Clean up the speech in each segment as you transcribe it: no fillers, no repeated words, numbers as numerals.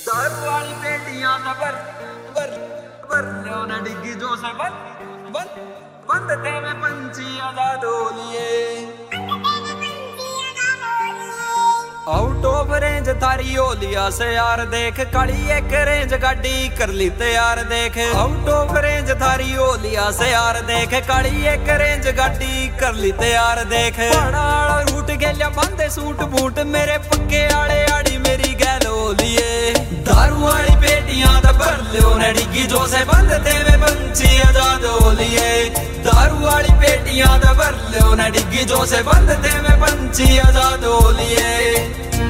दारू वाली पेटियां तो बर बर बर लो न डिग्गी जो से बंद थे में पंछी आजाद हो लिए। आउट ऑफ रेंज थारी होलिया से यार देख, काली एक रेंज गाड़ी कर ली तैयार देख। आउट ऑफ रेंज थारी होलिया से यार देख, काली एक रेंज गाड़ी कर ली तैयार देख। बड़ा रूट गेलिया बांधे सूट बूट, मेरे पक्के आड़े आड़ी मेरी गैल हो लिए। दारू वाली पेटियां तो भर लो न डिग्गी जो से बंद थे में पंछी आजाद हो लिए। दारू वाली पेटियां तो भर लो न डिग्गी जो से बंद थे में पंछी आजाद हो लिए।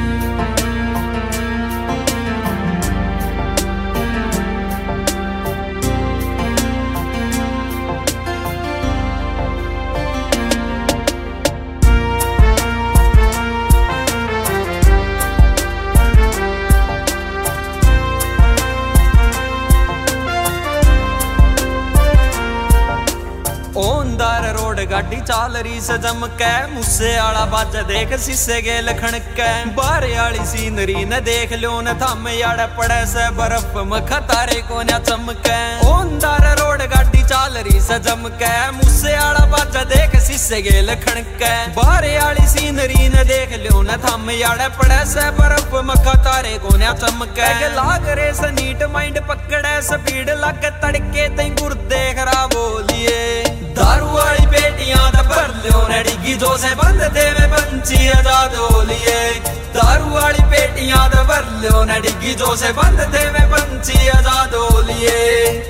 ओंदार रोड गाड़ी चाल रही से जमकै, मुस्से आला बाजा देख शीशे गे लखन कै। बारे आली सीनरी न देख लो न थम याड़ पड़े से बर्फ मखा तारे को न चमकै। ओंदार रोड गाड़ी चाल रही से जमकै, मुस्से आला बाजा देख शीशे गे लखन कै। बारे आली सीनरी न देख लो न थम याड़ पड़े से बर्फ मखा तारे को न चमकै। लाग रे से नीट माइंड पकड़े स्पीड लग तड़के तई गुर्दे खराब हो लिए। दारू वाली पेटियां तो भर लो न डिग्गी जो से बंद थे में पंछी आजाद हो लिए। दारू वाली पेटियां तो भर लो न डिग्गी जो से बंद थे में पंछी आजाद हो लिए।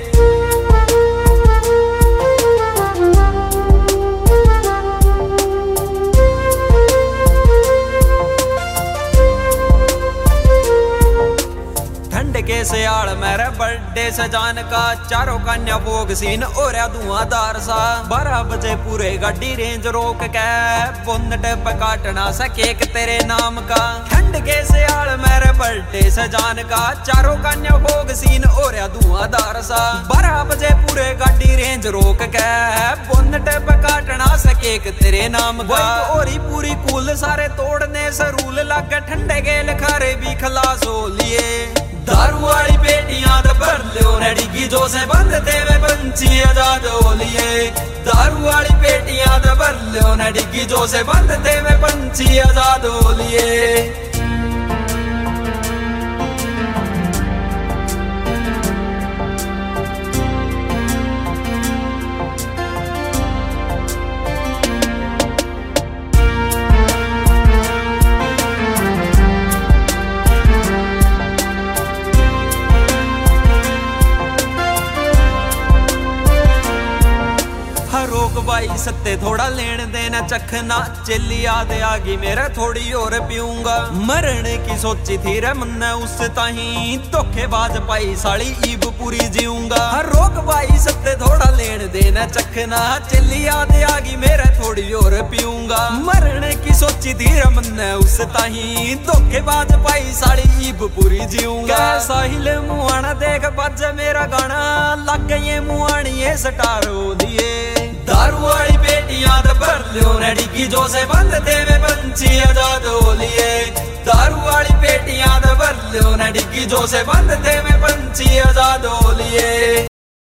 के सियाल मेरे बर्थडे से जान का, चारों कन्या भोग सीन और धुआंधार सा। 12 बजे पूरे गाड़ी रेंज रोक के, बोनट पे काटना सा केक तेरे नाम का। ठंड के सियाल मेरे बर्थडे से जान का, चारों कन्या भोग सीन और धुआंधार सा। 12 बजे पूरे गाड़ी रेंज रोक के, बोनट पे काटना सा केक तेरे नाम का। और पूरी कूल सारे तोड़ने से रूल लग, ठंडे के लखारे भी खलास हो लिए। दारू वाली पेटियां तो भर लो न डिग्गी जो से बंद थे में पंछी आजाद हो लिए। दारू वाली पेटियां तो भर लो न डिग्गी जो से बंद थे में पंछी आजाद हो लिए। रोक भाई सत्ते थोड़ा लेन देना चखना, चेली याद आ गई मेरा थोड़ी और पीऊंगा। मरने की सोची थी रे मन उससे ताही, धोखेबाज पाई साली ईब पूरी जीऊंगा। रोक भाई सत्ते थोड़ा लेन देना चखना, चेली याद आ गई मेरा थोड़ी और पीऊंगा। मरने की सोची थी रे मन उससे ताही, धोखेबाज पाई साली ईब पूरी जीऊंगा। साहिल मुआना देख बज मेरा गाना, लग गए मुआनी स्टार हो दिए। दारू वाली पेटियां तो भर लो न डिग्गी जो से बंद थे में पंछी आजाद हो लिए। दारू वाली पेटियां तो भर लो न डिग्गी जो से बंद थे में पंछी आजाद हो लिए।